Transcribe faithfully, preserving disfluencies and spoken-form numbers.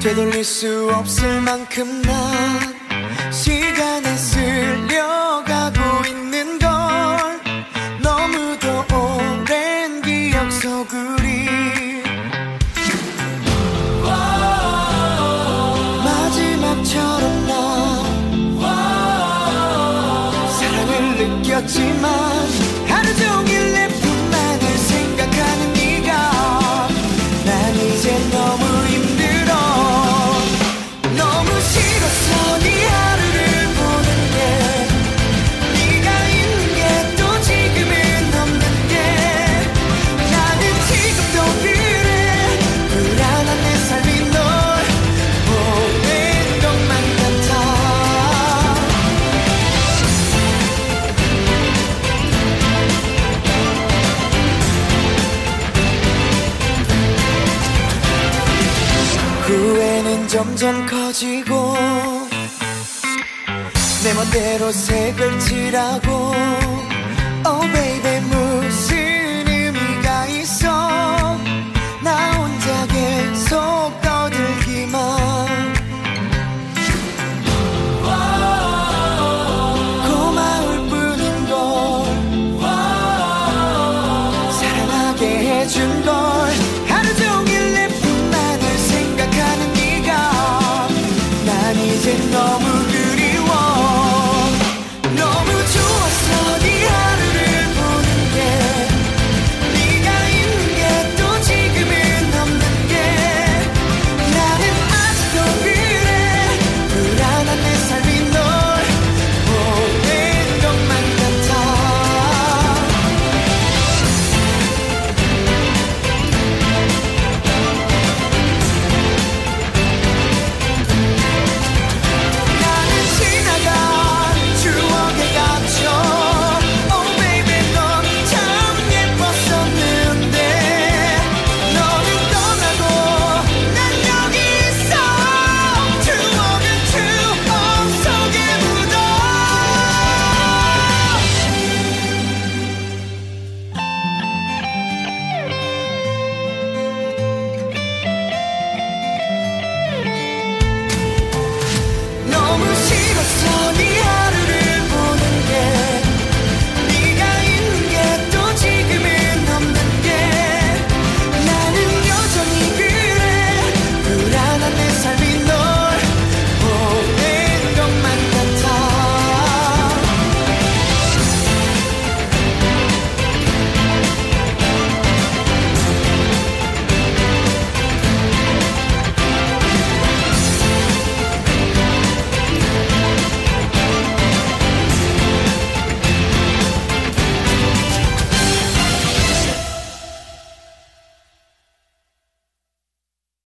되돌릴 수 없을 만큼 난 시간에 쓸려가고 있는 걸 너무도 오랜 기억 소굴이 마지막처럼 난 사랑을 느꼈지만 하루 종일 내 뿐만을 생각하는 네가 난 이제 너무 힘들어 너무 싫었어 네 하루를 보는 게 네가 있는 게 또 지금은 없는 게 나는 지금도 그래 불안한 내 삶이 널 보낸 것만 같아 후회는 점점 커지고 내 멋대로 색을 칠하고 Oh